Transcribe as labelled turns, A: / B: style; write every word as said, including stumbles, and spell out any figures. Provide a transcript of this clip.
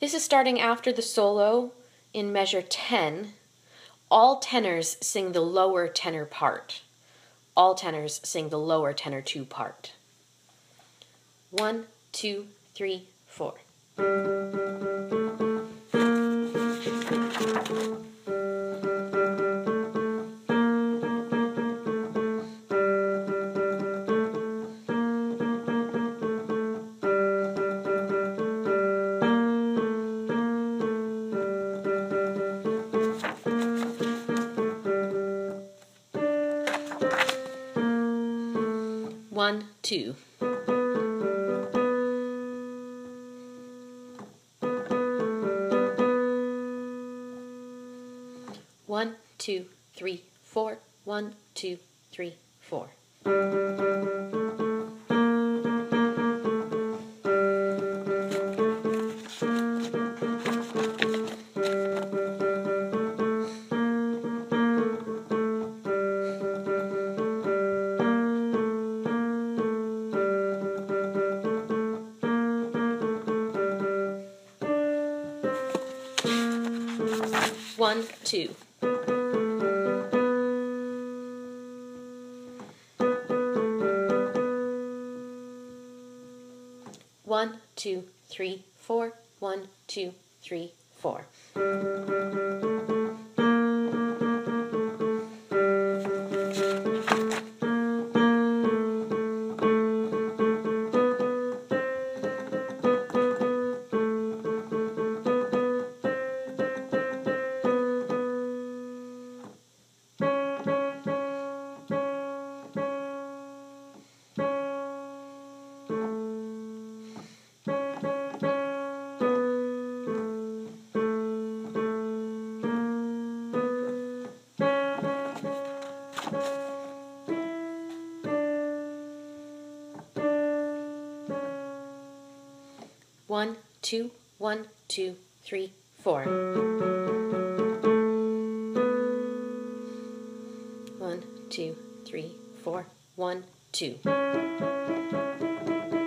A: This is starting after the solo in measure ten. All tenors sing the lower tenor part. All tenors sing the lower tenor two part. One, two, three, four. One, two. One, two, three, four. One, two, three, four. One, two. One, two, three, four. One, two, three, four. One, two, one, two, three, four. One, two, three, four. One, two.